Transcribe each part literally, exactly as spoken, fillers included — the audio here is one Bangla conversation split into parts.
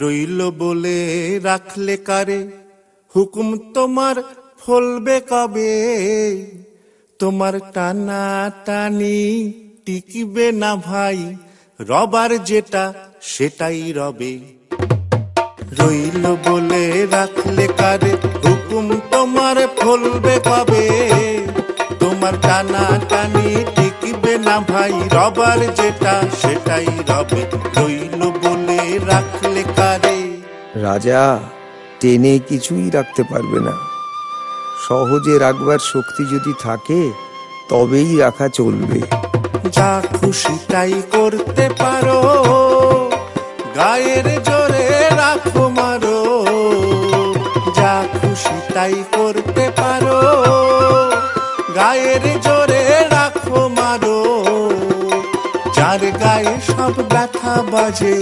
রইল বলে রাখলে কারে, হুকুম তোমার ফলবে কবে, তোমার টানা টানি টিকবে না ভাই, রবার যেটা সেটাই রবে। রইল বলে রাখলে কারে, হুকুম তোমার ফলবে কবে, তোমার টানা টানি টিকবে না ভাই, রবার যেটা সেটাই রবে। রইল বলে রাখলে কারে। রাজা টেনে কিছুই রাখতে পারবে না, সহজে রাখবার শক্তি যদি থাকে তবেই রাখা চলবে। যা খুশি তাই করতে পারো, গায়ের জোরে রাখো মারো। যা খুশি তাই করতে পারো, গায়ের জোরে রাখো মারো। যার গায়ে সব ব্যথা বাজে,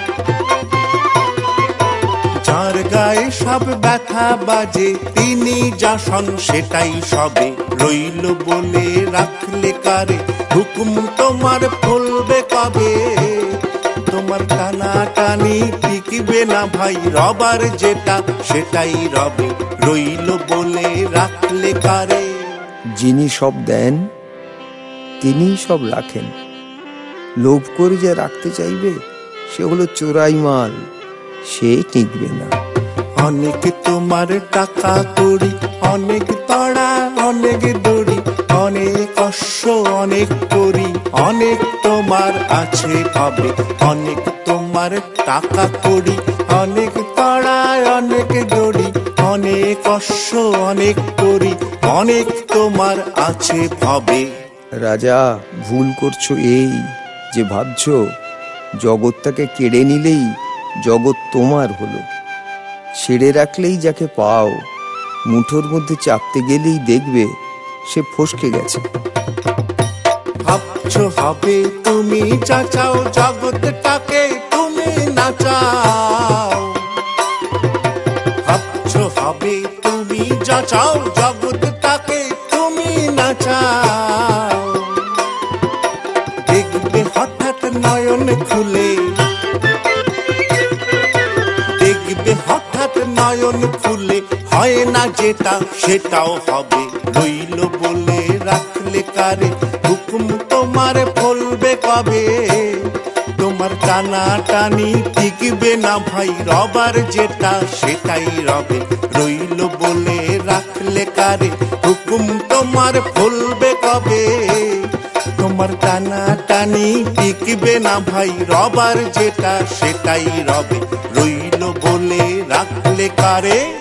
যার গায়ে সব ব্যথা বাজে, তিনি যা শোন সেটাই সবে। রইল বলে রাখলে কারে, হুকুম তোমার ফলবে কবে, তোমার টানা টানি টিকবে না ভাই, রবার যেটা সেটাই রবে। রইল বলে রাখলে কারে। যিনি সব দেন তিনি সব রাখেন, লোভ করে যে রাখতে চাইবে সে হলো চোরাই মাল, সে টিকবে না। অনেক তোমার টাকা কড়ি, অনেক তড়া অনেক দড়ি, অনেক অশ্ব অনেক করি, অনেক তোমার আছে হবে। অনেক তোমার টাকা কড়ি, অনেক তড়া অনেক দড়ি, অনেক অশ্ব অনেক করি, অনেক তোমার আছে হবে। রাজা ভুল করছো এই যে ভাবছো জগৎটাকে কেড়ে নিলেই জগৎ তোমার হলো। ছেড়ে রাখলেই যাকে পাও, মুঠোর মধ্যে চাপতে গেলেই দেখবে সে ফসকে গেছে। ভাবছো হবে তুমি যা চাও, জগৎটাকে তুমি নাচাও। ভাবছো হবে তুমি যা চাও, জগৎটাকে তুমি নাচাও। দেখবে হঠাৎ নয়ন খুলে, দেখবে হঠাৎ নয়ন খুলে, হয় না যেটা সেটাও হবে। রইল বলে রাখলে কারে, হুকুম তোমার ফলবে কবে, তোমার টানা টানি টিকবে না ভাই, রবার যেটা সেটাই রবে। রইল বলে রাখলে কারে, হুকুম তোমার ফলবে কবে, তোমার টানা টানি টিকবে না ভাই, রবার যেটা সেটাই রবে। রইল বলে রাখলে কারে।